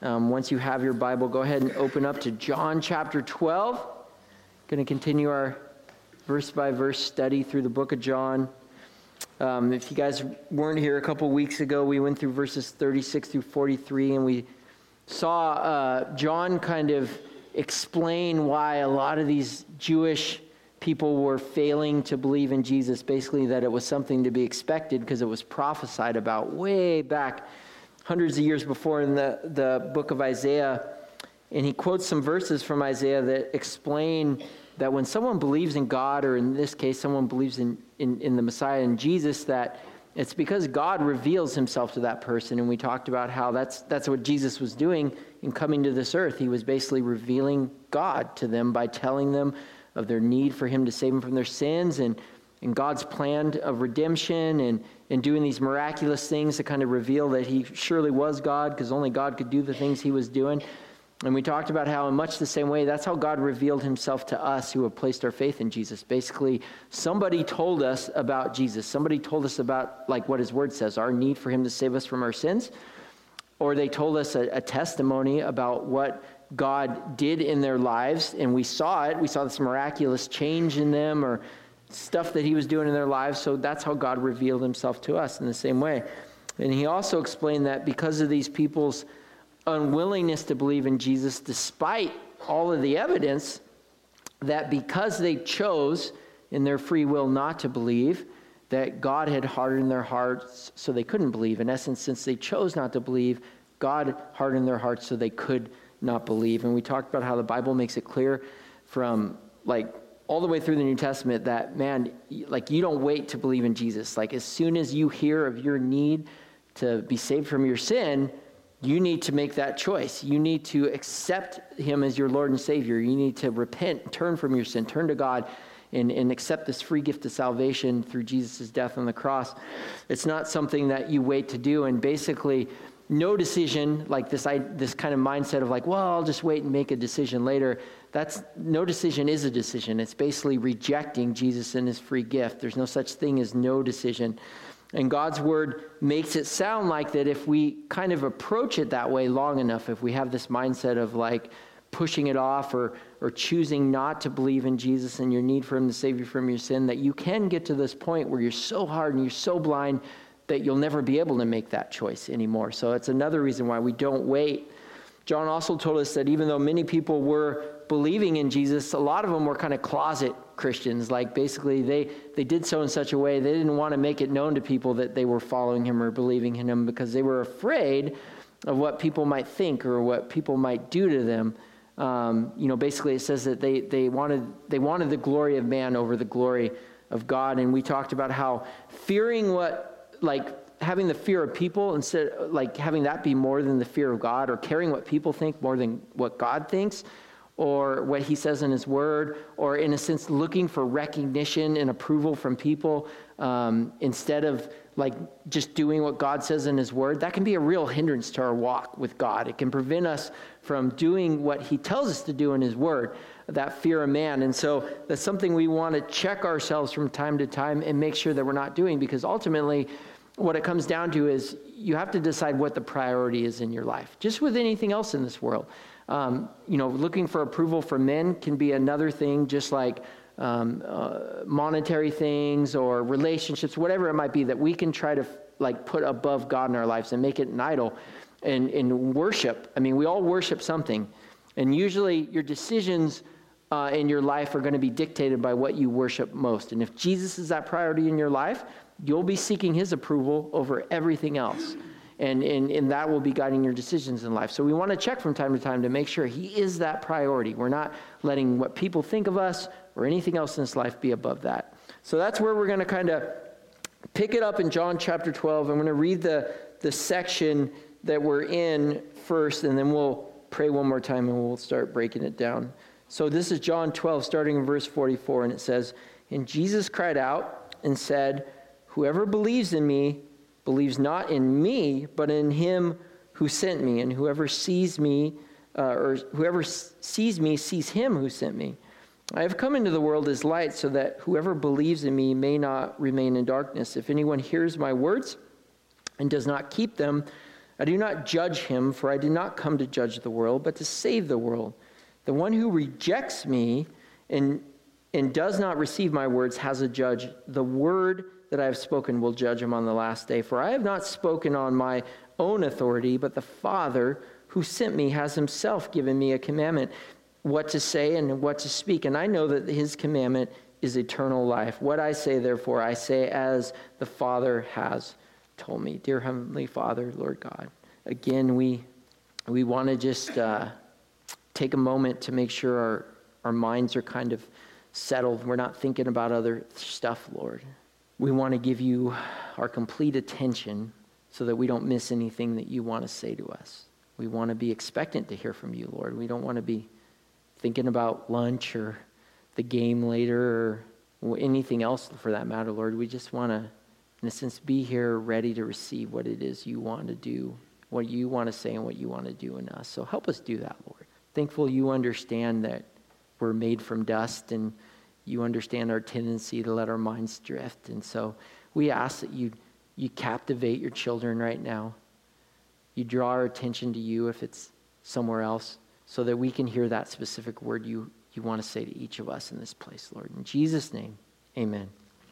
Once you have your Bible, go ahead and open up to John chapter 12. Going to continue our verse-by-verse study through the book of John. If you guys weren't here a couple weeks ago, we went through verses 36 through 43, and we saw John kind of explain why a lot of these Jewish people were failing to believe in Jesus, basically that it was something to be expected because it was prophesied about way back hundreds of years before in the book of Isaiah. And he quotes some verses from Isaiah that explain that when someone believes in God, or in this case, someone believes in the Messiah, in Jesus, that it's because God reveals himself to that person. And we talked about how that's what Jesus was doing in coming to this earth. He was basically revealing God to them by telling them of their need for him to save them from their sins, and God's plan of redemption, and doing these miraculous things to kind of reveal that he surely was God, because only God could do the things he was doing. And we talked about how in much the same way, that's how God revealed himself to us who have placed our faith in Jesus. Basically, somebody told us about Jesus. Somebody told us about, like what his word says, our need for him to save us from our sins. Or they told us a testimony about what God did in their lives, and we saw it. We saw this miraculous change in them, or stuff that he was doing in their lives. So that's how God revealed himself to us in the same way. And he also explained that because of these people's unwillingness to believe in Jesus, despite all of the evidence, that because they chose in their free will not to believe, that God had hardened their hearts so they couldn't believe. In essence, since they chose not to believe, God hardened their hearts so they could not believe. And we talked about how the Bible makes it clear from all the way through the New Testament that, man, you don't wait to believe in Jesus. As soon as you hear of your need to be saved from your sin, you need to make that choice. You need to accept him as your Lord and Savior. You need to repent, turn from your sin, turn to God, and accept this free gift of salvation through Jesus' death on the cross. It's not something that you wait to do. And basically, no decision, this kind of mindset of I'll just wait and make a decision later. No decision is a decision. It's basically rejecting Jesus and his free gift. There's no such thing as no decision. And God's word makes it sound like that if we kind of approach it that way long enough, if we have this mindset of pushing it off or choosing not to believe in Jesus and your need for him to save you from your sin, that you can get to this point where you're so hard and you're so blind that you'll never be able to make that choice anymore. So it's another reason why we don't wait. John also told us that even though many people were believing in Jesus, a lot of them were kind of closet Christians. Basically they did so in such a way they didn't want to make it known to people that they were following him or believing in him, because they were afraid of what people might think or what people might do to them. Basically it says that they wanted the glory of man over the glory of God. And we talked about how fearing having the fear of people instead, having that be more than the fear of God, or caring what people think more than what God thinks, or what he says in his word, or in a sense looking for recognition and approval from people instead of just doing what God says in his word. That can be a real hindrance to our walk with God. It can prevent us from doing what he tells us to do in his word, that fear of man. And so that's something we want to check ourselves from time to time and make sure that we're not doing, because ultimately what it comes down to is you have to decide what the priority is in your life, just with anything else in this world. Looking for approval from men can be another thing, just monetary things or relationships, whatever it might be, that we can try to put above God in our lives and make it an idol. And worship, we all worship something. And usually your decisions in your life are going to be dictated by what you worship most. And if Jesus is that priority in your life, you'll be seeking his approval over everything else. And that will be guiding your decisions in life. So we want to check from time to time to make sure he is that priority. We're not letting what people think of us or anything else in this life be above that. So that's where we're going to kind of pick it up in John chapter 12. I'm going to read the section that we're in first, and then we'll pray one more time and we'll start breaking it down. So this is John 12, starting in verse 44, and it says, "And Jesus cried out and said, 'Whoever believes in me believes not in me, but in him who sent me. And whoever sees me sees him who sent me. I have come into the world as light, so that whoever believes in me may not remain in darkness. If anyone hears my words and does not keep them, I do not judge him, for I did not come to judge the world, but to save the world. The one who rejects me and does not receive my words has a judge. The word that I have spoken will judge him on the last day. For I have not spoken on my own authority, but the Father who sent me has himself given me a commandment, what to say and what to speak. And I know that his commandment is eternal life. What I say, therefore, I say as the Father has told me. Dear Heavenly Father, Lord God, again, we want to just take a moment to make sure our minds are kind of settled. We're not thinking about other stuff, Lord. We want to give you our complete attention so that we don't miss anything that you want to say to us. We want to be expectant to hear from you, Lord. We don't want to be thinking about lunch or the game later or anything else for that matter, Lord. We just want to, in a sense, be here ready to receive what it is you want to do, what you want to say and what you want to do in us. So help us do that, Lord. Thankful you understand that we're made from dust and you understand our tendency to let our minds drift. And so we ask that you captivate your children right now. You draw our attention to you if it's somewhere else so that we can hear that specific word you want to say to each of us in this place, Lord. In Jesus' name, amen.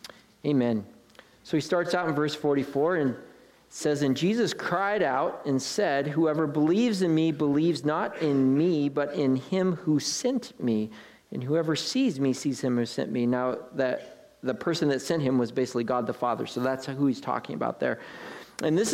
Amen. So he starts out in verse 44 and says, and Jesus cried out and said, whoever believes in me believes not in me, but in him who sent me. And whoever sees me sees him who sent me. Now, that the person that sent him was basically God the Father. So that's who he's talking about there. And this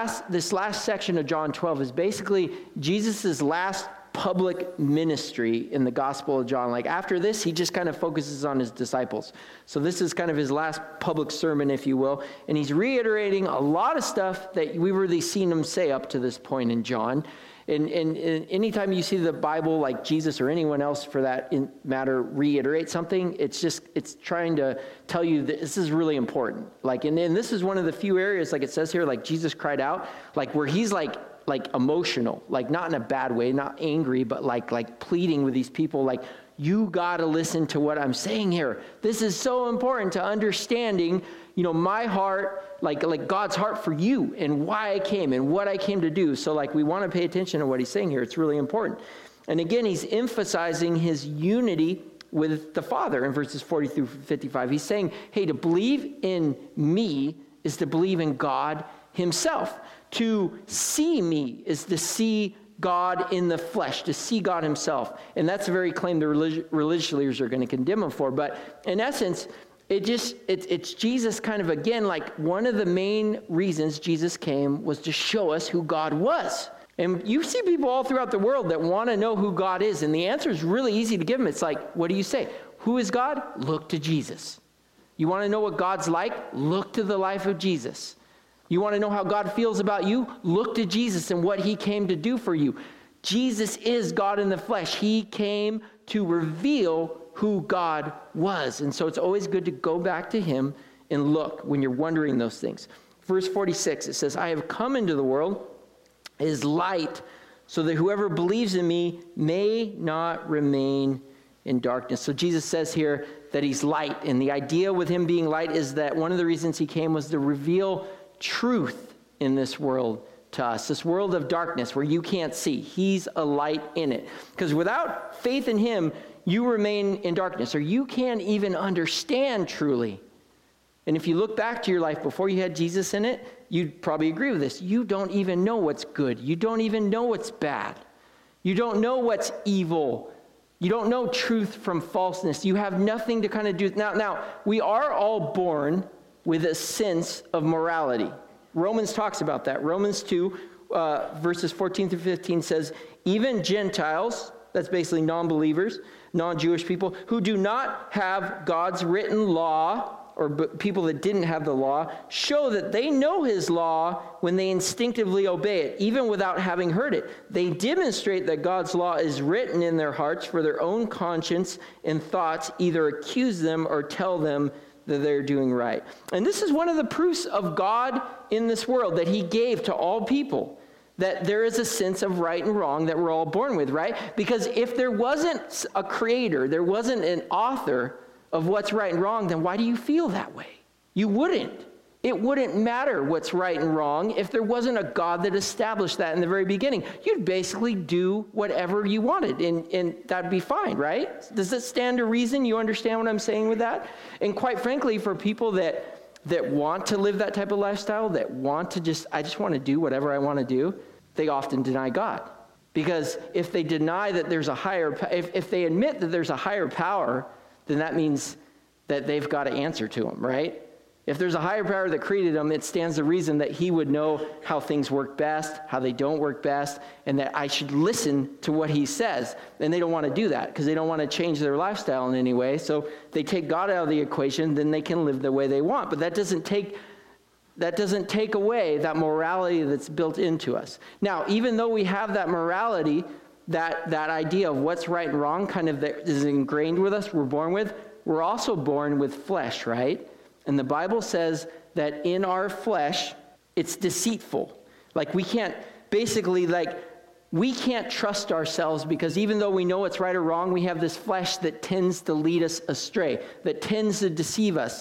last section of John 12 is basically Jesus' last public ministry in the Gospel of John. Like after this, he just kind of focuses on his disciples. So this is kind of his last public sermon, if you will. And he's reiterating a lot of stuff that we've really seen him say up to this point in John. And anytime you see the Bible, like Jesus or anyone else for that matter, reiterate something, it's trying to tell you that this is really important. Like, and this is one of the few areas, like it says here, like Jesus cried out, like where he's like emotional, like not in a bad way, not angry, but like pleading with these people, like, you got to listen to what I'm saying here. This is so important to understanding, my heart, like God's heart for you and why I came and what I came to do. So like we want to pay attention to what he's saying here. It's really important. And again, he's emphasizing his unity with the Father in verses 40 through 55. He's saying, hey, to believe in me is to believe in God himself. To see me is to see God in the flesh, to see God himself. And that's the very claim the religious leaders are going to condemn him for. But in essence, it's Jesus kind of, again, like one of the main reasons Jesus came was to show us who God was. And you see people all throughout the world that want to know who God is. And the answer is really easy to give them. It's like, what do you say? Who is God? Look to Jesus. You want to know what God's like? Look to the life of Jesus. You want to know how God feels about you? Look to Jesus and what he came to do for you. Jesus is God in the flesh. He came to reveal who God was. And so it's always good to go back to him and look when you're wondering those things. Verse 46, it says, I have come into the world as light so that whoever believes in me may not remain in darkness. So Jesus says here that he's light. And the idea with him being light is that one of the reasons he came was to reveal truth in this world to us, this world of darkness where you can't see. He's a light in it. Because without faith in him, you remain in darkness, or you can't even understand truly. And if you look back to your life before you had Jesus in it, you'd probably agree with this. You don't even know what's good. You don't even know what's bad. You don't know what's evil. You don't know truth from falseness. You have nothing to kind of do. Now, we are all born with a sense of morality. Romans talks about that. Romans 2, verses 14 through 15 says, even Gentiles, that's basically non-believers, non-Jewish people, who do not have God's written law, or people that didn't have the law, show that they know his law when they instinctively obey it, even without having heard it. They demonstrate that God's law is written in their hearts for their own conscience and thoughts either accuse them or tell them that they're doing right. And this is one of the proofs of God in this world that he gave to all people, that there is a sense of right and wrong that we're all born with, right? Because if there wasn't a creator, there wasn't an author of what's right and wrong, then why do you feel that way? You wouldn't. It wouldn't matter what's right and wrong if there wasn't a God that established that in the very beginning. You'd basically do whatever you wanted, and that'd be fine, right? Does it stand to reason? You understand what I'm saying with that? And quite frankly, for people that want to live that type of lifestyle, that want to I just want to do whatever I want to do, they often deny God. Because if they deny that there's a higher, if they admit that there's a higher power, then that means that they've got to answer to him, right? If there's a higher power that created them, it stands to reason that he would know how things work best, how they don't work best, and that I should listen to what he says. And they don't want to do that because they don't want to change their lifestyle in any way. So they take God out of the equation, then they can live the way they want. But that doesn't take away that morality that's built into us. Now, even though we have that morality, that idea of what's right and wrong kind of that is ingrained with us, we're born with, we're also born with flesh, right? And the Bible says that in our flesh, it's deceitful. Like we can't trust ourselves because even though we know it's right or wrong, we have this flesh that tends to lead us astray, that tends to deceive us.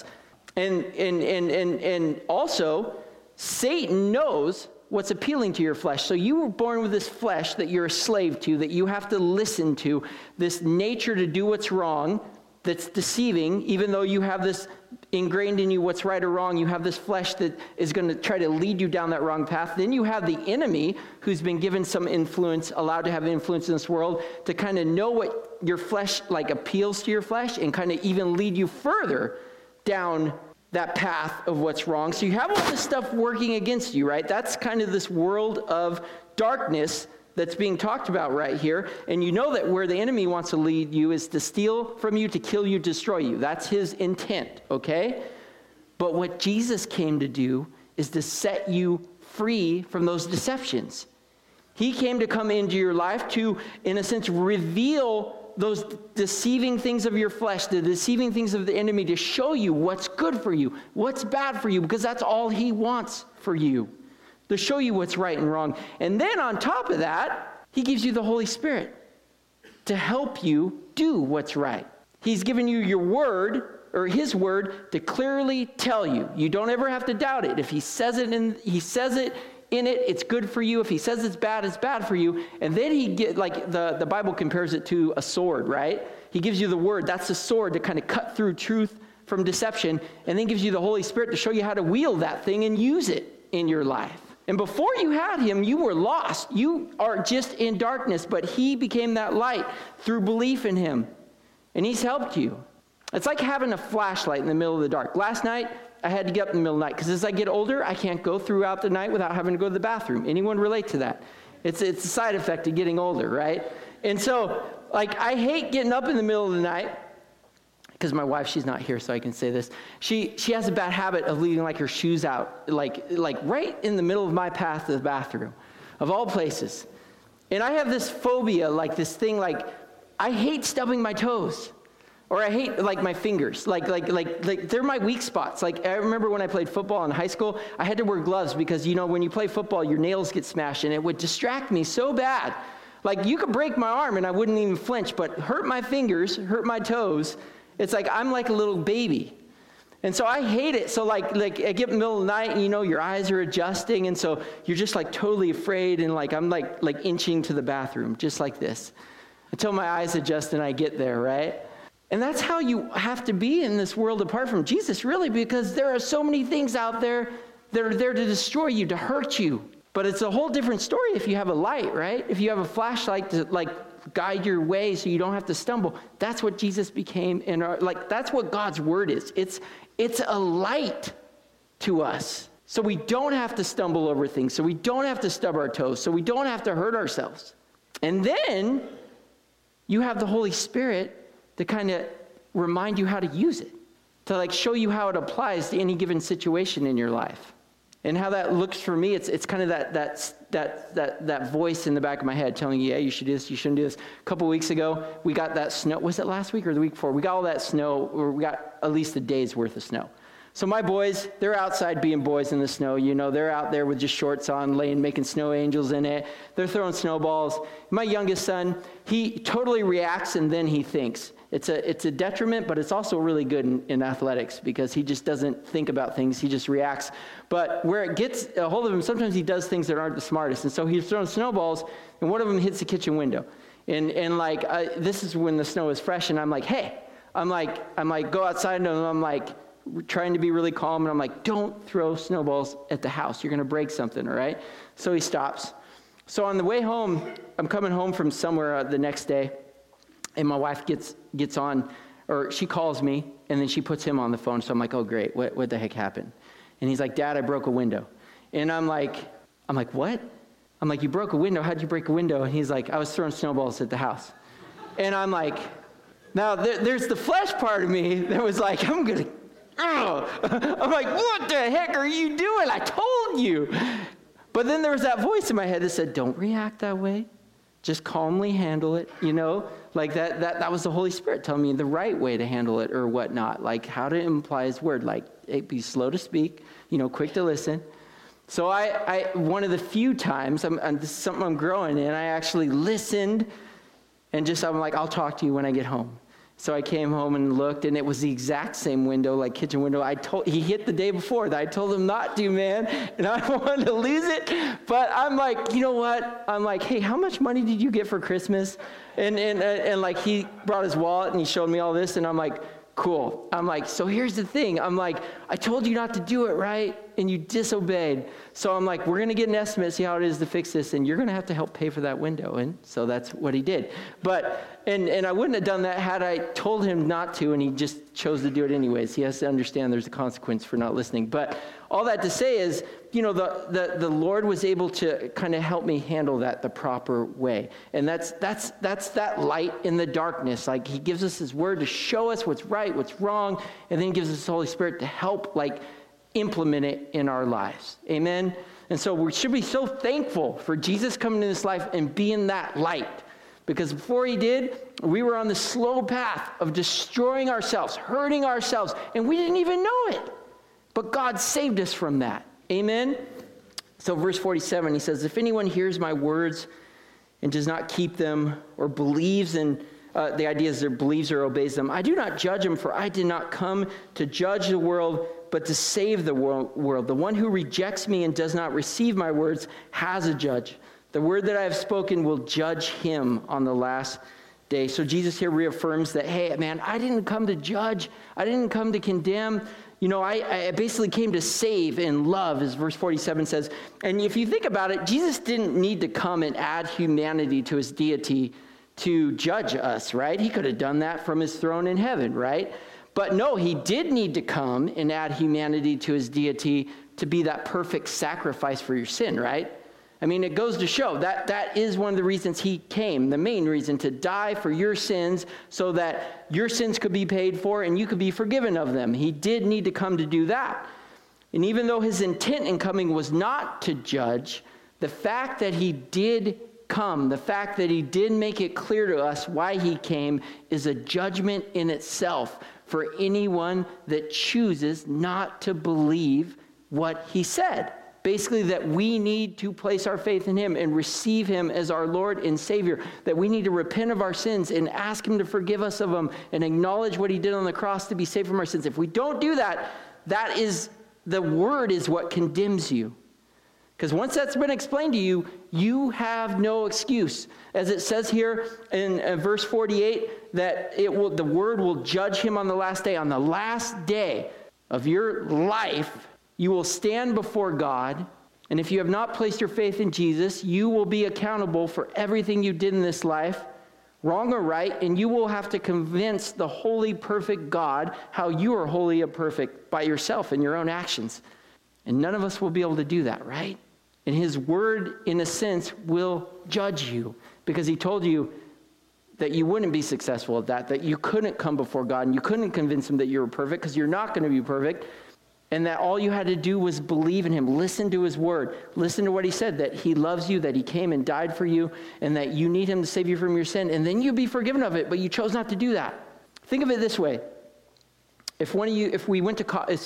And also, Satan knows what's appealing to your flesh. So you were born with this flesh that you're a slave to, that you have to listen to, this nature to do what's wrong, that's deceiving, even though you have this ingrained in you what's right or wrong. You have this flesh that is going to try to lead you down that wrong path. Then you have the enemy who's been given some influence, allowed to have influence in this world, to kind of know what your flesh appeals to your flesh and kind of even lead you further down that path of what's wrong. So you have all this stuff working against you, right? That's kind of this world of darkness that's being talked about right here. And you know that where the enemy wants to lead you is to steal from you, to kill you, destroy you. That's his intent, okay? But what Jesus came to do is to set you free from those deceptions. He came to come into your life to, in a sense, reveal those deceiving things of your flesh, the deceiving things of the enemy, to show you what's good for you, what's bad for you, because that's all he wants for you. To show you what's right and wrong. And then on top of that, he gives you the Holy Spirit to help you do what's right. He's given you your word, or his word, to clearly tell you. You don't ever have to doubt it. If he says it in it, it's good for you. If he says it's bad for you. And then the Bible compares it to a sword, right? He gives you the word. That's the sword to kind of cut through truth from deception, and then gives you the Holy Spirit to show you how to wield that thing and use it in your life. And before you had him, you were lost. You are just in darkness, but he became that light through belief in him. And he's helped you. It's like having a flashlight in the middle of the dark. Last night, I had to get up in the middle of the night because as I get older, I can't go throughout the night without having to go to the bathroom. Anyone relate to that? It's a side effect of getting older, right? And so, I hate getting up in the middle of the night. Because my wife, she's not here, so I can say this. She has a bad habit of leaving her shoes out, like right in the middle of my path to the bathroom, of all places. And I have this phobia, this thing, I hate stubbing my toes, or I hate my fingers, they're my weak spots. I remember when I played football in high school, I had to wear gloves because when you play football, your nails get smashed, and it would distract me so bad. You could break my arm and I wouldn't even flinch, but hurt my fingers, hurt my toes. It's I'm like a little baby. And so I hate it. So I get in the middle of the night and your eyes are adjusting. And so you're just totally afraid. And I'm inching to the bathroom, just like this, until my eyes adjust and I get there, right? And that's how you have to be in this world apart from Jesus, really, because there are so many things out there that are there to destroy you, to hurt you. But it's a whole different story if you have a light, right? If you have a flashlight to guide your way so you don't have to stumble. That's what Jesus became in our, that's what God's word is. It's a light to us. So we don't have to stumble over things. So we don't have to stub our toes. So we don't have to hurt ourselves. And then you have the Holy Spirit to kind of remind you how to use it. To show you how it applies to any given situation in your life. And how that looks for me, it's kind of that voice in the back of my head telling you, yeah, you should do this, you shouldn't do this. A couple weeks ago, we got that snow. Was it last week or the week before? We got all that snow, or we got at least a day's worth of snow. So my boys, they're outside being boys in the snow. They're out there with just shorts on, making snow angels in it. They're throwing snowballs. My youngest son, he totally reacts and then he thinks. It's a detriment, but it's also really good in athletics because he just doesn't think about things. He just reacts. But where it gets a hold of him, sometimes he does things that aren't the smartest. And so he's throwing snowballs, and one of them hits the kitchen window. And this is when the snow is fresh, and I'm like, hey. I'm like, go outside, and I'm like, trying to be really calm, and I'm like, don't throw snowballs at the house. You're going to break something, all right? So he stops. So on the way home, I'm coming home from somewhere the next day, and my wife gets on, or she calls me, and then she puts him on the phone. So I'm like, oh, great, what the heck happened? And he's like, Dad, I broke a window. And I'm like, what? I'm like, you broke a window? How'd you break a window? And he's like, I was throwing snowballs at the house. And I'm like, now there's the flesh part of me that was like, I'm like, what the heck are you doing? I told you. But then there was that voice in my head that said, don't react that way. Just calmly handle it, Like that was the Holy Spirit telling me the right way to handle it or whatnot. Like how to imply his word. Like be slow to speak, quick to listen. So I one of the few times, this is something I'm growing in, I actually listened and I'm like, I'll talk to you when I get home. So I came home and looked, and it was the exact same window, like kitchen window. He hit the day before that I told him not to, man, and I wanted to lose it. But I'm like, you know what? I'm like, hey, how much money did you get for Christmas? And like he brought his wallet and he showed me all this, and I'm like, cool. I'm like, so here's the thing. I'm like, I told you not to do it, right? And you disobeyed. So I'm like, we're going to get an estimate, see how it is to fix this, and you're going to have to help pay for that window. And so that's what he did. But, and I wouldn't have done that had I told him not to, and he just chose to do it anyways. He has to understand there's a consequence for not listening. But all that to say is, the Lord was able to kind of help me handle that the proper way. And that's that light in the darkness. Like he gives us his word to show us what's right, what's wrong, and then he gives us the Holy Spirit to help implement it in our lives. Amen? And so we should be so thankful for Jesus coming into this life and being that light. Because before he did, we were on the slow path of destroying ourselves, hurting ourselves, and we didn't even know it. But God saved us from that. Amen? So verse 47, he says, if anyone hears my words and does not keep them or believes in, the idea is there believes or obeys them, I do not judge him, for I did not come to judge the world, but to save the world. The one who rejects me and does not receive my words has a judge. The word that I have spoken will judge him on the last day. So Jesus here reaffirms that, hey, man, I didn't come to judge. I didn't come to condemn. I basically came to save and love, as verse 47 says. And if you think about it, Jesus didn't need to come and add humanity to his deity to judge us, right? He could have done that from his throne in heaven, right? But no, he did need to come and add humanity to his deity to be that perfect sacrifice for your sin, right? I mean, it goes to show that is one of the reasons he came, the main reason, to die for your sins so that your sins could be paid for and you could be forgiven of them. He did need to come to do that. And even though his intent in coming was not to judge, the fact that he did come, the fact that he did make it clear to us why he came is a judgment in itself for anyone that chooses not to believe what he said. Basically, that we need to place our faith in him and receive him as our Lord and Savior, that we need to repent of our sins and ask him to forgive us of them and acknowledge what he did on the cross to be saved from our sins. If we don't do that, the word is what condemns you. Because once that's been explained to you, you have no excuse. As it says here in verse 48, that the word will judge him on the last day. On the last day of your life, you will stand before God, and if you have not placed your faith in Jesus, you will be accountable for everything you did in this life, wrong or right, and you will have to convince the holy, perfect God how you are holy and perfect by yourself and your own actions. And none of us will be able to do that, right? And his word, in a sense, will judge you because he told you that you wouldn't be successful at that you couldn't come before God and you couldn't convince him that you were perfect because you're not going to be perfect. And that all you had to do was believe in him, listen to his word, listen to what he said, that he loves you, that he came and died for you, and that you need him to save you from your sin, and then you'll be forgiven of it, but you chose not to do that. Think of it this way. If you went to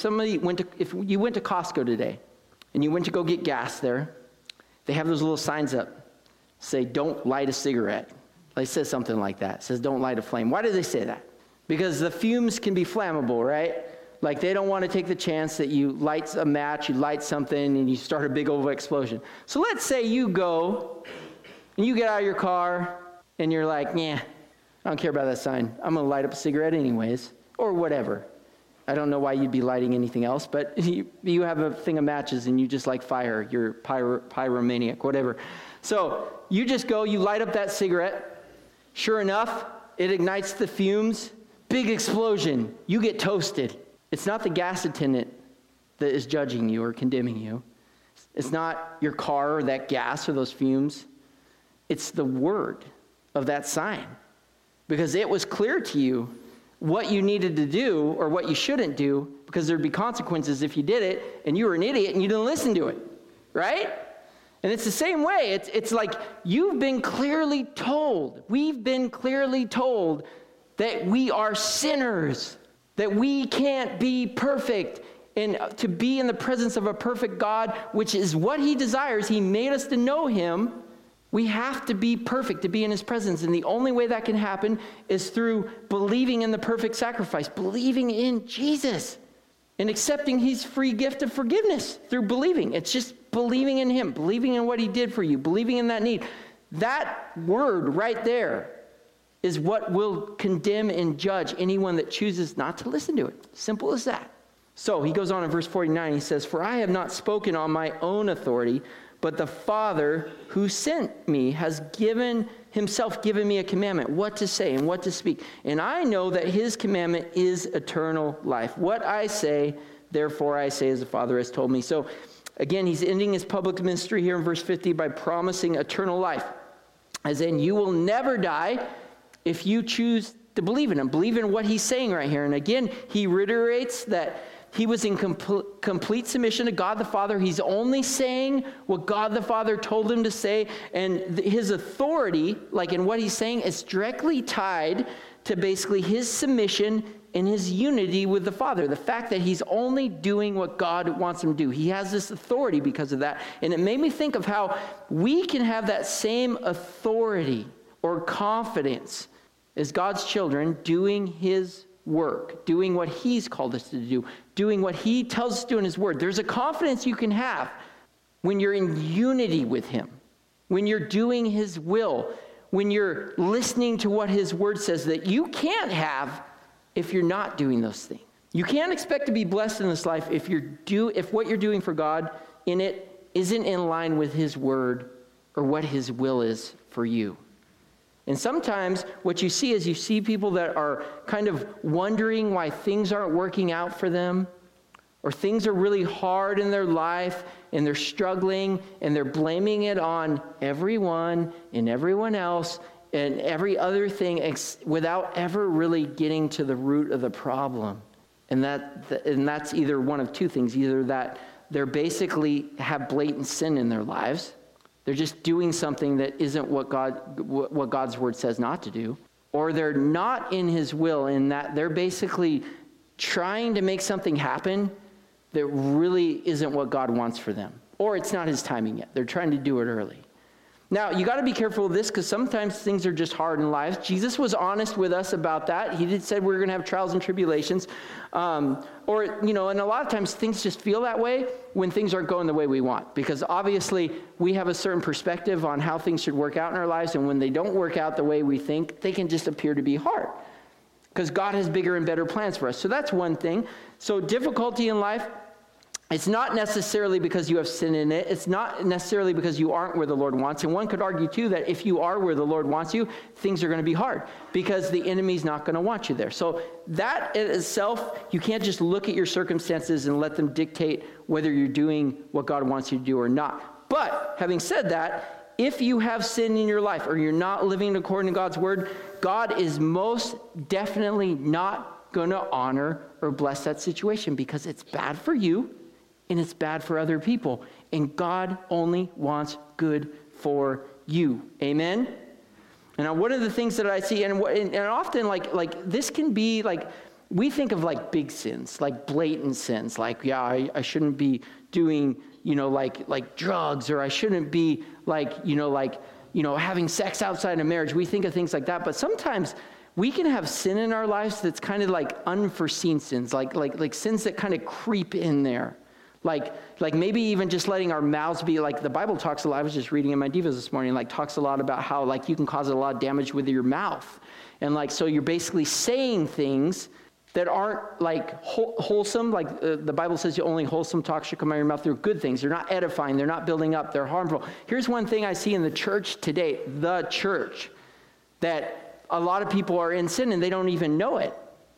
Costco today and you went to go get gas there, they have those little signs up, say, don't light a cigarette. It says something like that. It says, don't light a flame. Why do they say that? Because the fumes can be flammable, right? Like they don't want to take the chance that you light a match, you light something, and you start a big old explosion. So let's say you go and you get out of your car and you're like, yeah, I don't care about that sign. I'm going to light up a cigarette anyways, or whatever. I don't know why you'd be lighting anything else, but you have a thing of matches and you just like fire. You're pyromaniac, whatever. So you just go, you light up that cigarette. Sure enough, it ignites the fumes. Big explosion. You get toasted. It's not the gas attendant that is judging you or condemning you. It's not your car or that gas or those fumes. It's the word of that sign. Because it was clear to you what you needed to do or what you shouldn't do, because there'd be consequences if you did it, and you were an idiot and you didn't listen to it, right? And it's the same way. It's like you've been clearly told, we've been clearly told that we are sinners, that we can't be perfect, and to be in the presence of a perfect God, which is what he desires. He made us to know him. We have to be perfect to be in his presence. And the only way that can happen is through believing in the perfect sacrifice, believing in Jesus, and accepting his free gift of forgiveness through believing. It's just believing in him, believing in what he did for you, believing in that need. That word right there is what will condemn and judge anyone that chooses not to listen to it. Simple as that. So he goes on in verse 49, he says, "For I have not spoken on my own authority, but the Father who sent me has given me a commandment, what to say and what to speak. And I know that his commandment is eternal life. What I say, therefore I say as the Father has told me." So again, he's ending his public ministry here in verse 50 by promising eternal life. As in, you will never die if you choose to believe in him. Believe in what he's saying right here. And again, he reiterates that he was in complete submission to God the Father. He's only saying what God the Father told him to say. And his authority, like in what he's saying, is directly tied to basically his submission and his unity with the Father. The fact that he's only doing what God wants him to do. He has this authority because of that. And it made me think of how we can have that same authority or confidence as God's children doing his work, doing what he's called us to do, doing what he tells us to do in his word. There's a confidence you can have when you're in unity with him, when you're doing his will, when you're listening to what his word says, that you can't have if you're not doing those things. You can't expect to be blessed in this life if what you're doing for God in it isn't in line with his word or what his will is for you. And sometimes what you see is you see people that are kind of wondering why things aren't working out for them, or things are really hard in their life and they're struggling and they're blaming it on everyone and everyone else and every other thing without ever really getting to the root of the problem. And that's either one of two things. Either that they're basically have blatant sin in their lives. They're just doing something that isn't what God's word says not to do. Or they're not in his will in that they're basically trying to make something happen that really isn't what God wants for them. Or it's not his timing yet. They're trying to do it early. Now, you got to be careful of this because sometimes things are just hard in life. Jesus was honest with us about that. He said we're going to have trials and tribulations. And a lot of times things just feel that way when things aren't going the way we want. Because obviously we have a certain perspective on how things should work out in our lives. And when they don't work out the way we think, they can just appear to be hard. Because God has bigger and better plans for us. So that's one thing. So difficulty in life, it's not necessarily because you have sin in it. It's not necessarily because you aren't where the Lord wants. And one could argue, too, that if you are where the Lord wants you, things are going to be hard because the enemy's not going to want you there. So that in itself, you can't just look at your circumstances and let them dictate whether you're doing what God wants you to do or not. But having said that, if you have sin in your life or you're not living according to God's word, God is most definitely not going to honor or bless that situation because it's bad for you. And it's bad for other people. And God only wants good for you. Amen? And now one of the things that I see, and often like this can be like we think of like big sins, like blatant sins, like, yeah, I shouldn't be doing, like drugs, or I shouldn't be having sex outside of marriage. We think of things like that, but sometimes we can have sin in our lives that's kind of like unforeseen sins, like sins that kind of creep in there. Like maybe even just letting our mouths be, like the Bible talks a lot, I was just reading in my Devos this morning, like talks a lot about how like you can cause a lot of damage with your mouth. And like, so you're basically saying things that aren't like wholesome. Like the Bible says only wholesome talk should come out of your mouth. They're good things. They're not edifying. They're not building up. They're harmful. Here's one thing I see in the church today, that a lot of people are in sin and they don't even know it.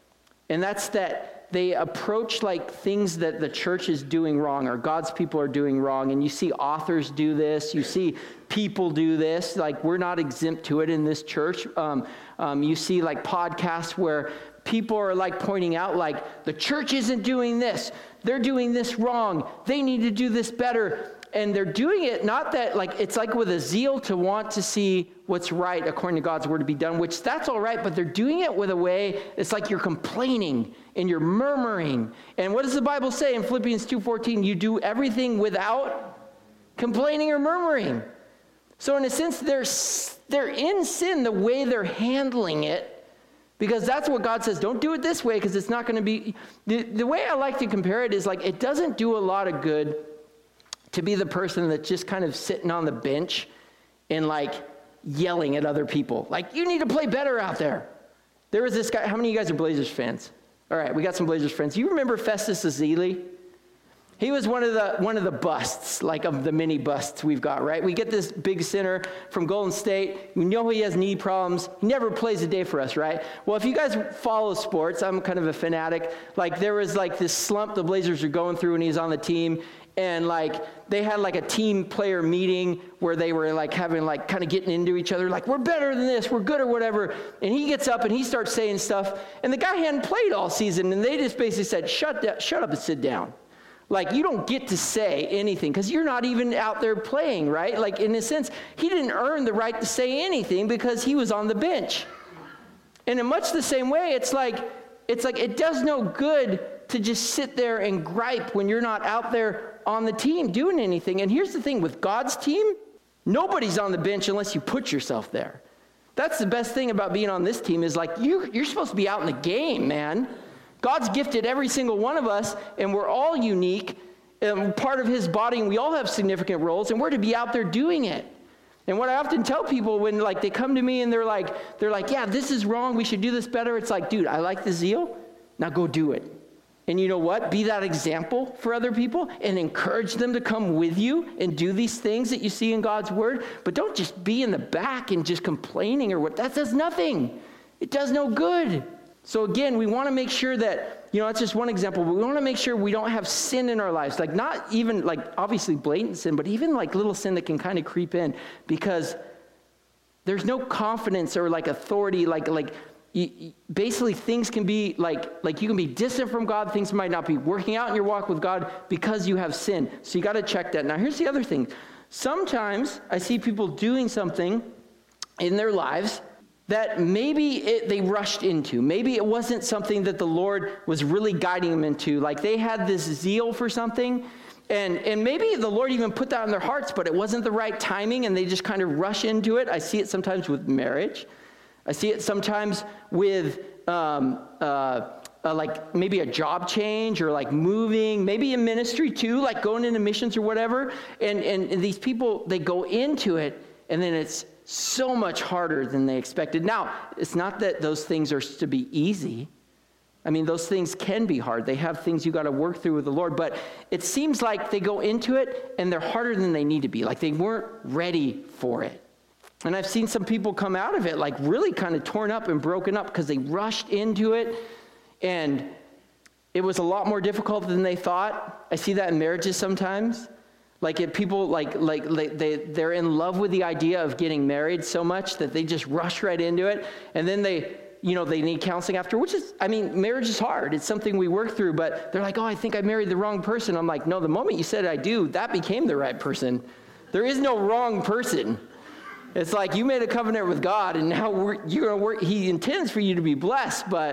And that's that they approach like things that the church is doing wrong or God's people are doing wrong. And you see authors do this. You see people do this. Like we're not exempt to it in this church. You see like podcasts where people are like pointing out like the church isn't doing this. They're doing this wrong. They need to do this better. And they're doing it not that like, it's like with a zeal to want to see what's right according to God's word to be done, which that's all right, but they're doing it with a way, it's like you're complaining and you're murmuring. And what does the Bible say in Philippians 2:14? You do everything without complaining or murmuring. So in a sense, they're in sin the way they're handling it, because that's what God says. Don't do it this way because it's not going to be. The way I like to compare it is like it doesn't do a lot of good to be the person that's just kind of sitting on the bench and like yelling at other people. Like, you need to play better out there. There was this guy. How many of you guys are Blazers fans? All right, we got some Blazers friends. You remember Festus Ezeli? He was one of the busts, like of the mini busts we've got, right? We get this big center from Golden State. We know he has knee problems. He never plays a day for us, right? Well, if you guys follow sports, I'm kind of a fanatic. Like there was like this slump the Blazers were going through when he was on the team. And like they had like a team player meeting where they were like having like kind of getting into each other, like we're better than this, we're good or whatever. And he gets up and he starts saying stuff. And the guy hadn't played all season. And they just basically said, shut up and sit down. Like, you don't get to say anything because you're not even out there playing, right? Like, in a sense, he didn't earn the right to say anything because he was on the bench. And in much the same way, it's like it does no good to just sit there and gripe when you're not out there on the team doing anything. And here's the thing, with God's team, nobody's on the bench unless you put yourself there. That's the best thing about being on this team is like, you're supposed to be out in the game, man. God's gifted every single one of us, and we're all unique, and part of his body, and we all have significant roles, and we're to be out there doing it. And what I often tell people when like they come to me and they're like, yeah, this is wrong, we should do this better. It's like, dude, I like the zeal. Now go do it. And you know what? Be that example for other people and encourage them to come with you and do these things that you see in God's word. But don't just be in the back and just complaining or what. That does nothing. It does no good. So again, we want to make sure that, that's just one example, but we want to make sure we don't have sin in our lives. Like not even like obviously blatant sin, but even like little sin that can kind of creep in because there's no confidence or like authority, basically things can be like you can be distant from God. Things might not be working out in your walk with God because you have sin. So you got to check that. Now here's the other thing. Sometimes I see people doing something in their lives that maybe they rushed into. Maybe it wasn't something that the Lord was really guiding them into. Like they had this zeal for something, and maybe the Lord even put that in their hearts, but it wasn't the right timing, and they just kind of rush into it. I see it sometimes with marriage. I see it sometimes with like maybe a job change or like moving, maybe in ministry too, like going into missions or whatever. And these people, they go into it, and then it's so much harder than they expected. Now, it's not that those things are to be easy. I mean, those things can be hard. They have things you got to work through with the Lord, but it seems like they go into it and they're harder than they need to be. Like they weren't ready for it. And I've seen some people come out of it like really kind of torn up and broken up because they rushed into it and it was a lot more difficult than they thought. I see that in marriages sometimes. Like if people they're in love with the idea of getting married so much that they just rush right into it, and then they need counseling after, which is, I mean, marriage is hard. It's something we work through, but they're like, oh, I think I married the wrong person. I'm like, no, the moment you said I do, that became the right person. There is no wrong person. It's like you made a covenant with God, and now you're gonna work. He intends for you to be blessed, but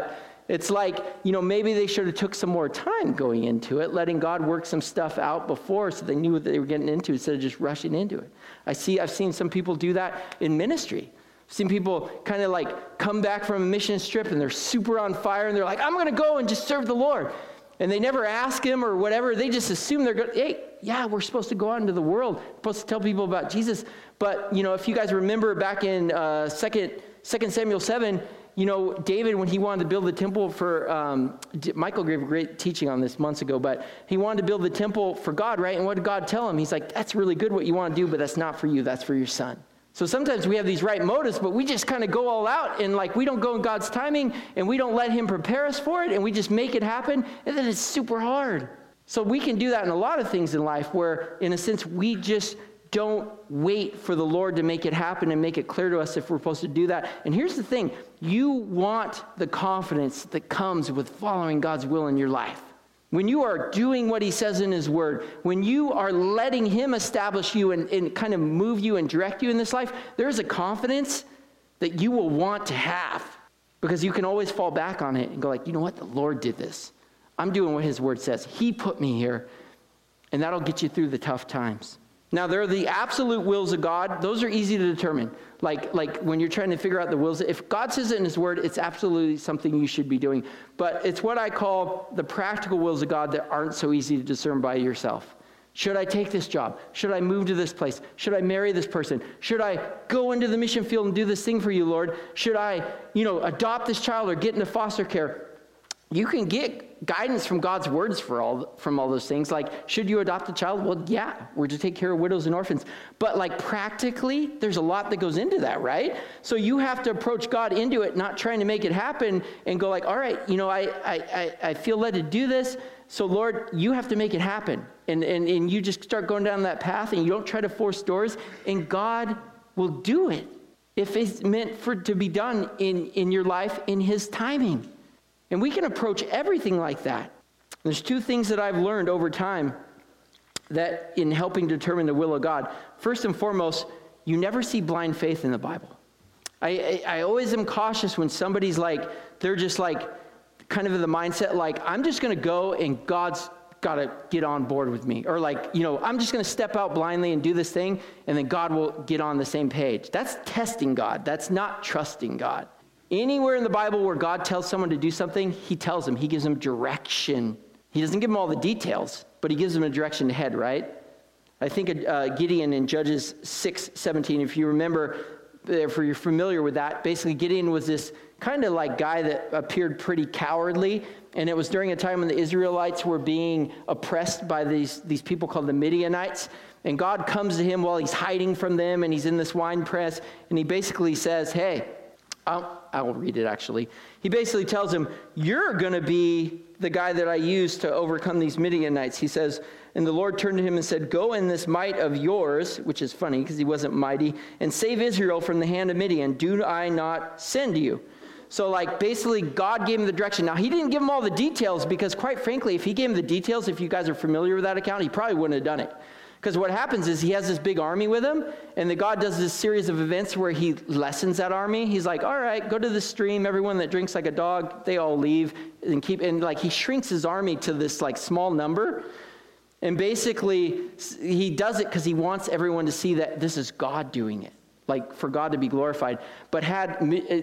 It's like, maybe they should have took some more time going into it, letting God work some stuff out before so they knew what they were getting into instead of just rushing into it. I've seen some people do that in ministry. I've seen people kind of like come back from a mission trip and they're super on fire and they're like, I'm going to go and just serve the Lord. And they never ask him or whatever. They just assume they're going, hey, yeah, we're supposed to go out into the world. We're supposed to tell people about Jesus. But, if you guys remember back in 2 Samuel 7, David, when he wanted to build the temple for, Michael gave a great teaching on this months ago, but he wanted to build the temple for God, right? And what did God tell him? He's like, that's really good what you want to do, but that's not for you. That's for your son. So sometimes we have these right motives, but we just kind of go all out and we don't go in God's timing and we don't let him prepare us for it and we just make it happen and then it's super hard. So we can do that in a lot of things in life where, in a sense, we just don't wait for the Lord to make it happen and make it clear to us if we're supposed to do that. And here's the thing. You want the confidence that comes with following God's will in your life. When you are doing what he says in his word, when you are letting him establish you and kind of move you and direct you in this life, there's a confidence that you will want to have because you can always fall back on it and go like, you know what? The Lord did this. I'm doing what his word says. He put me here, and that'll get you through the tough times. Now, there are the absolute wills of God. Those are easy to determine. Like when you're trying to figure out the wills, if God says it in his word, it's absolutely something you should be doing. But it's what I call the practical wills of God that aren't so easy to discern by yourself. Should I take this job? Should I move to this place? Should I marry this person? Should I go into the mission field and do this thing for you, Lord? Should I, adopt this child or get into foster care? You can get guidance from God's words from all those things. Like, should you adopt a child? Well, yeah, we're to take care of widows and orphans. But practically, there's a lot that goes into that, right? So you have to approach God into it, not trying to make it happen and go like, all right, I feel led to do this. So Lord, you have to make it happen. And you just start going down that path and you don't try to force doors and God will do it if it's meant for it to be done in your life in his timing. And we can approach everything like that. There's two things that I've learned over time that in helping determine the will of God. First and foremost, you never see blind faith in the Bible. I always am cautious when somebody's they're just kind of in the mindset I'm just going to go and God's got to get on board with me. Or I'm just going to step out blindly and do this thing and then God will get on the same page. That's testing God. That's not trusting God. Anywhere in the Bible where God tells someone to do something, he tells them, he gives them direction. He doesn't give them all the details, but he gives them a direction to head, right? I think Gideon in Judges 6:17, if you remember, if you're familiar with that, basically Gideon was this kind of guy that appeared pretty cowardly, and it was during a time when the Israelites were being oppressed by these people called the Midianites, and God comes to him while he's hiding from them, and he's in this wine press, and he basically says, hey, I'll read it actually. He basically tells him, you're going to be the guy that I use to overcome these Midianites. He says, and the Lord turned to him and said, go in this might of yours, which is funny because he wasn't mighty, and save Israel from the hand of Midian. Do I not send you? So basically God gave him the direction. Now he didn't give him all the details because quite frankly, if he gave him the details, if you guys are familiar with that account, he probably wouldn't have done it. Because what happens is he has this big army with him, and God does this series of events where he lessens that army. He's like, all right, go to the stream. Everyone that drinks like a dog, they all leave. And he shrinks his army to this small number. And basically, he does it because he wants everyone to see that this is God doing it, for God to be glorified. But had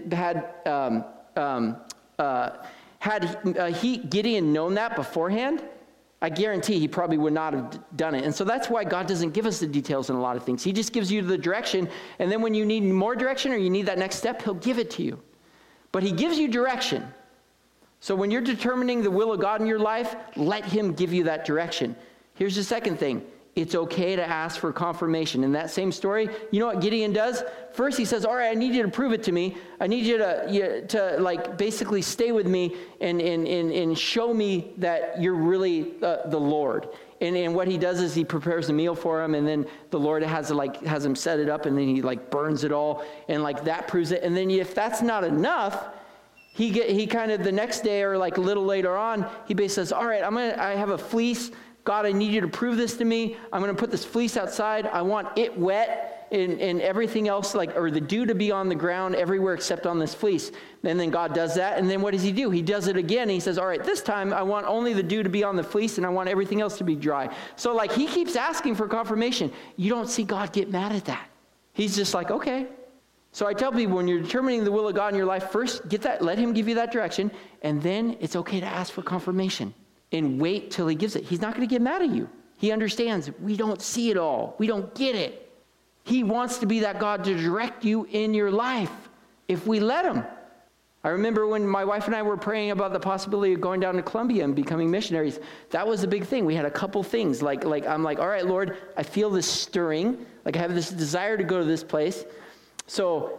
Gideon known that beforehand, I guarantee he probably would not have done it. And so that's why God doesn't give us the details in a lot of things. He just gives you the direction, and then when you need more direction or you need that next step, he'll give it to you. But he gives you direction. So when you're determining the will of God in your life, let him give you that direction. Here's the second thing. It's okay to ask for confirmation. In that same story, you know what Gideon does? First, he says, all right, I need you to prove it to me. I need you to basically stay with me and show me that you're really the Lord. And what he does is he prepares a meal for him, and then the Lord has him set it up, and then he burns it all, and that proves it. And then if that's not enough, he kind of the next day or a little later on, he basically says, all right, I have a fleece. God, I need you to prove this to me. I'm going to put this fleece outside. I want it wet. and everything else, like, or the dew to be on the ground everywhere except on this fleece. And then God does that, and then what does he do? He does it again. He says, all right, this time I want only the dew to be on the fleece, and I want everything else to be dry. So like he keeps asking for confirmation. You don't see God get mad at that. He's just like, okay. So I tell people, when you're determining the will of God in your life, first get that, let him give you that direction, and then it's okay to ask for confirmation and wait till he gives it. He's not going to get mad at you. He understands we don't see it all. We don't get it. He wants to be that God to direct you in your life if we let him. I remember when my wife and I were praying about the possibility of going down to Colombia and becoming missionaries. That was a big thing. We had a couple things. Like I'm like, all right, Lord, I feel this stirring. Like I have this desire to go to this place. So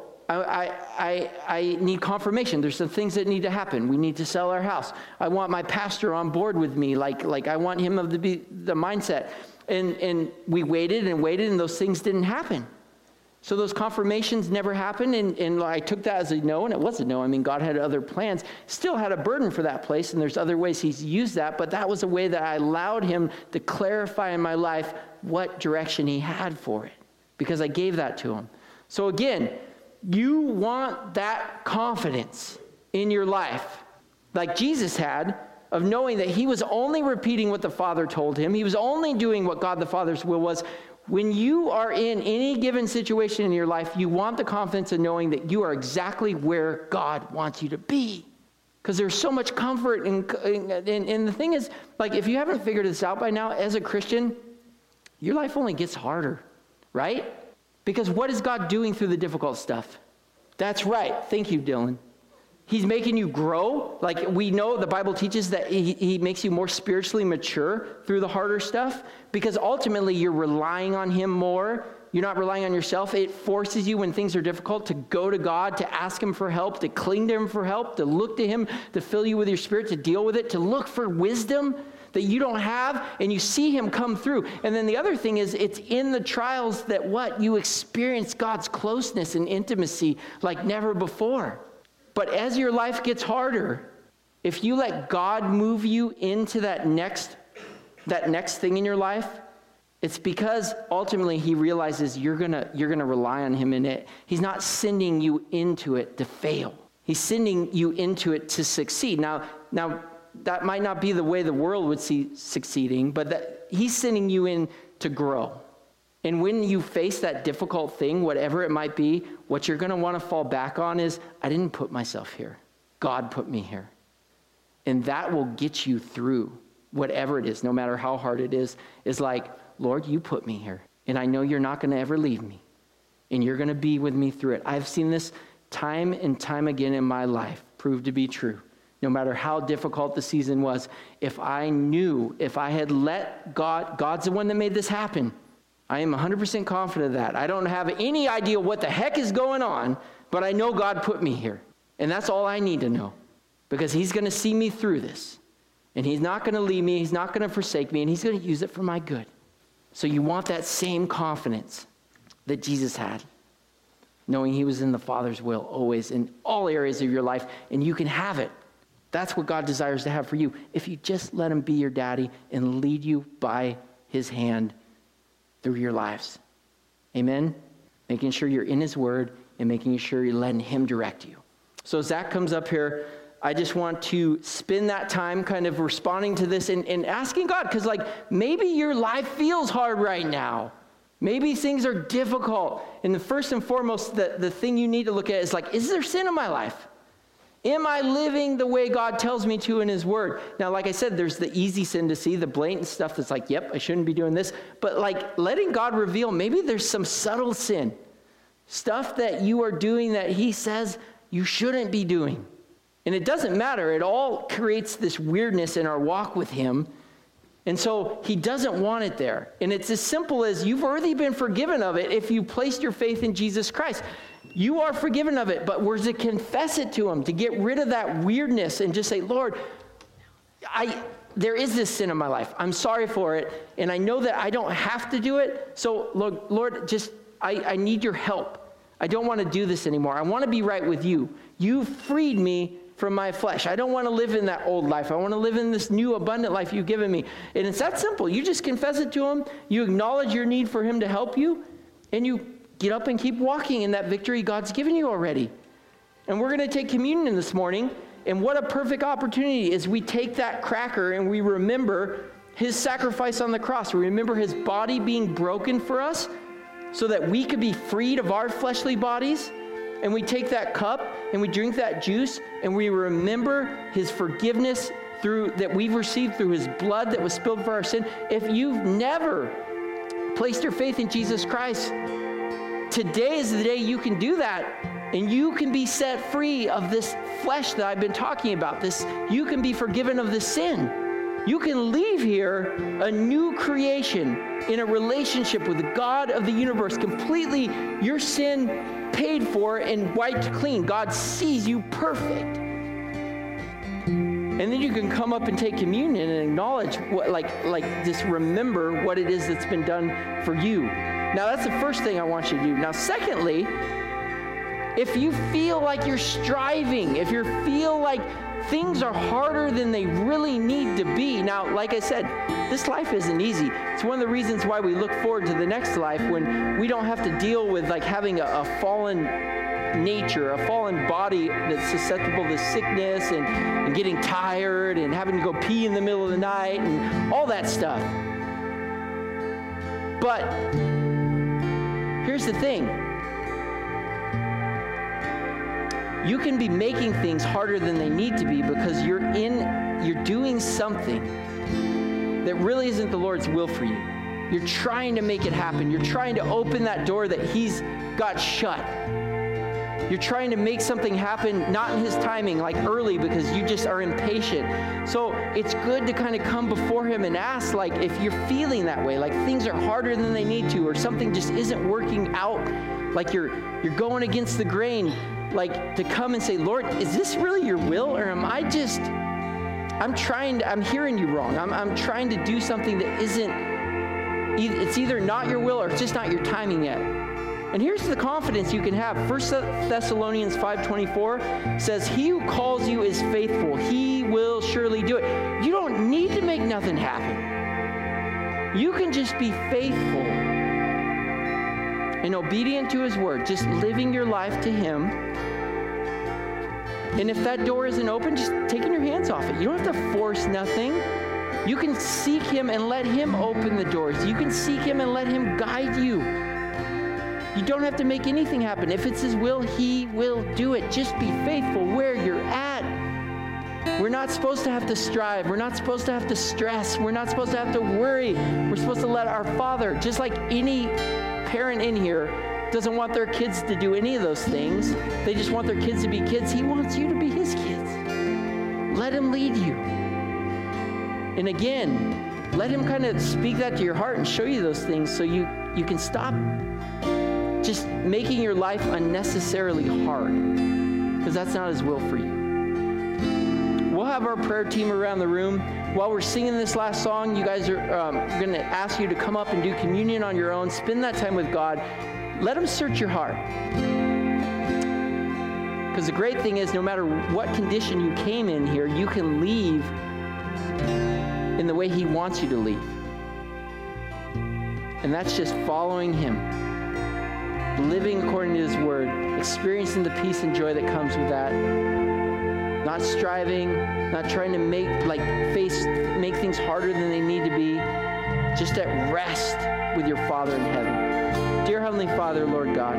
I need confirmation. There's some things that need to happen. We need to sell our house. I want my pastor on board with me. Like I want him to be the mindset. And we waited and waited, and those things didn't happen. So those confirmations never happened, and I took that as a no, and it was a no. I mean, God had other plans. Still had a burden for that place, and there's other ways he's used that, but that was a way that I allowed him to clarify in my life what direction he had for it, because I gave that to him. So again, you want that confidence in your life, like Jesus had, of knowing that he was only repeating what the Father told him. He was only doing what God the Father's will was. When you are in any given situation in your life, you want the confidence of knowing that you are exactly where God wants you to be. Because there's so much comfort. And the thing is, like, if you haven't figured this out by now, as a Christian, your life only gets harder, right? Because what is God doing through the difficult stuff? That's right. Thank you, Dylan. He's making you grow. Like we know the Bible teaches that he makes you more spiritually mature through the harder stuff, because ultimately you're relying on him more. You're not relying on yourself. It forces you when things are difficult to go to God, to ask him for help, to cling to him for help, to look to him, to fill you with your spirit, to deal with it, to look for wisdom that you don't have, and you see him come through. And then the other thing is, it's in the trials that what? You experience God's closeness and intimacy like never before. But as your life gets harder, if you let God move you into that next thing in your life, it's because ultimately he realizes you're gonna rely on him in it. He's not sending you into it to fail. He's sending you into it to succeed. Now that might not be the way the world would see succeeding, but he's sending you in to grow. And when you face that difficult thing, whatever it might be, what you're going to want to fall back on is, I didn't put myself here. God put me here. And that will get you through whatever it is, no matter how hard it is like, Lord, you put me here. And I know you're not going to ever leave me. And you're going to be with me through it. I've seen this time and time again in my life prove to be true. No matter how difficult the season was, if I had let God's the one that made this happen. I am 100% confident of that. I don't have any idea what the heck is going on, but I know God put me here. And that's all I need to know, because he's going to see me through this. And he's not going to leave me. He's not going to forsake me. And he's going to use it for my good. So you want that same confidence that Jesus had, knowing he was in the Father's will always in all areas of your life. And you can have it. That's what God desires to have for you, if you just let him be your daddy and lead you by his hand through your lives. Amen? Making sure you're in his word and making sure you're letting him direct you. So Zach comes up here. I just want to spend that time kind of responding to this and asking God, because like maybe your life feels hard right now. Maybe things are difficult. And the first and foremost, the thing you need to look at is like, is there sin in my life? Am I living the way God tells me to in his word? Now, like I said, there's the easy sin to see, the blatant stuff that's like, yep, I shouldn't be doing this. But like letting God reveal, maybe there's some subtle sin, stuff that you are doing that he says you shouldn't be doing. And it doesn't matter. It all creates this weirdness in our walk with him. And so he doesn't want it there. And it's as simple as you've already been forgiven of it if you placed your faith in Jesus Christ. You are forgiven of it, but we're to confess it to him, to get rid of that weirdness and just say, Lord, there is this sin in my life. I'm sorry for it, and I know that I don't have to do it. So, Lord, just I need your help. I don't want to do this anymore. I want to be right with you. You freed me from my flesh. I don't want to live in that old life. I want to live in this new abundant life you've given me. And it's that simple. You just confess it to him. You acknowledge your need for him to help you, and you get up and keep walking in that victory God's given you already. And we're going to take communion this morning. And what a perfect opportunity is we take that cracker and we remember his sacrifice on the cross. We remember his body being broken for us so that we could be freed of our fleshly bodies. And we take that cup and we drink that juice and we remember his forgiveness that we've received through his blood that was spilled for our sin. If you've never placed your faith in Jesus Christ, today is the day you can do that, and you can be set free of this flesh that I've been talking about. You can be forgiven of this sin. You can leave here a new creation in a relationship with the God of the universe, completely your sin paid for and wiped clean. God sees you perfect. And then you can come up and take communion and acknowledge just remember what it is that's been done for you. Now, that's the first thing I want you to do. Now, secondly, if you feel like you're striving, if you feel like things are harder than they really need to be. Now, like I said, this life isn't easy. It's one of the reasons why we look forward to the next life, when we don't have to deal with having a fallen nature, a fallen body that's susceptible to sickness and getting tired and having to go pee in the middle of the night and all that stuff. But here's the thing. You can be making things harder than they need to be because you're doing something that really isn't the Lord's will for you. You're trying to make it happen. You're trying to open that door that he's got shut. You're trying to make something happen, not in his timing, like early, because you just are impatient. So it's good to kind of come before him and ask, if you're feeling that way, like things are harder than they need to, or something just isn't working out, like you're going against the grain, to come and say, Lord, is this really your will, or am I just, I'm hearing you wrong. I'm trying to do something that isn't, it's either not your will or it's just not your timing yet. And here's the confidence you can have. 1 Thessalonians 5:24 says, he who calls you is faithful. He will surely do it. You don't need to make nothing happen. You can just be faithful and obedient to his word, just living your life to him. And if that door isn't open, just taking your hands off it. You don't have to force nothing. You can seek him and let him open the doors. You can seek him and let him guide you. You don't have to make anything happen. If it's his will, he will do it. Just be faithful where you're at. We're not supposed to have to strive. We're not supposed to have to stress. We're not supposed to have to worry. We're supposed to let our Father, just like any parent in here doesn't want their kids to do any of those things. They just want their kids to be kids. He wants you to be his kids. Let him lead you. And again, let him kind of speak that to your heart and show you those things so you can stop just making your life unnecessarily hard, because that's not his will for you. We'll have our prayer team around the room. While we're singing this last song, you guys are going to ask you to come up and do communion on your own. Spend that time with God. Let him search your heart. Because the great thing is, no matter what condition you came in here, you can leave in the way he wants you to leave. And that's just following him, living according to his word, experiencing the peace and joy that comes with that, not striving, not trying to make things harder than they need to be, just at rest with your Father in heaven. Dear Heavenly Father, Lord God,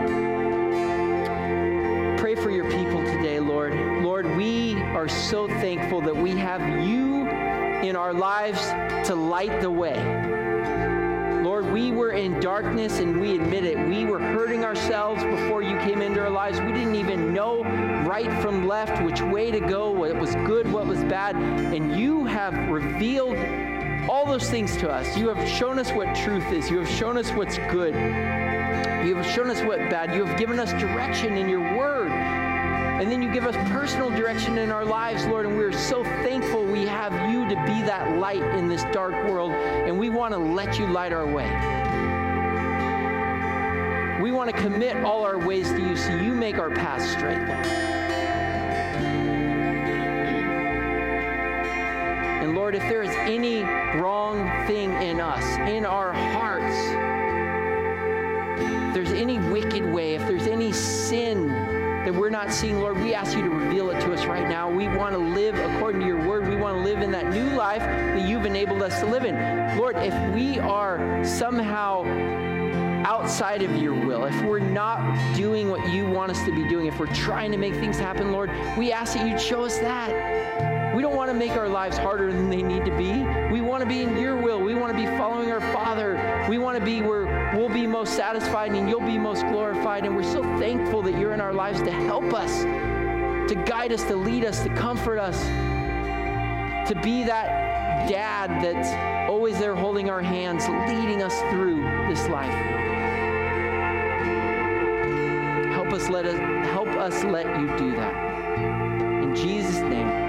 pray for your people today, Lord. Lord, we are so thankful that we have you in our lives to light the way. Lord, we were in darkness and we admit it. We were hurting ourselves before you came into our lives. We didn't even know right from left, which way to go, what was good, what was bad. And you have revealed all those things to us. You have shown us what truth is. You have shown us what's good. You have shown us what's bad. You have given us direction in your word. And then you give us personal direction in our lives, Lord, and we're so thankful we have you to be that light in this dark world, and we want to let you light our way. We want to commit all our ways to you so you make our paths straight, Lord. And Lord, if there is any wrong thing in us, in our hearts, if there's any wicked way, if there's any sin that we're not seeing, Lord, we ask you to reveal it to us right now. We want to live according to your word. We want to live in that new life that you've enabled us to live in. Lord, if we are somehow outside of your will, if we're not doing what you want us to be doing, if we're trying to make things happen, Lord, we ask that you'd show us that. We don't want to make our lives harder than they need to be. We want to be in your will. We want to be following our Father. We want to be where we'll be most satisfied and you'll be most glorified. And we're so thankful that you're in our lives to help us, to guide us, to lead us, to comfort us, to be that dad that's always there holding our hands, leading us through this life. Help us let you do that. In Jesus' name.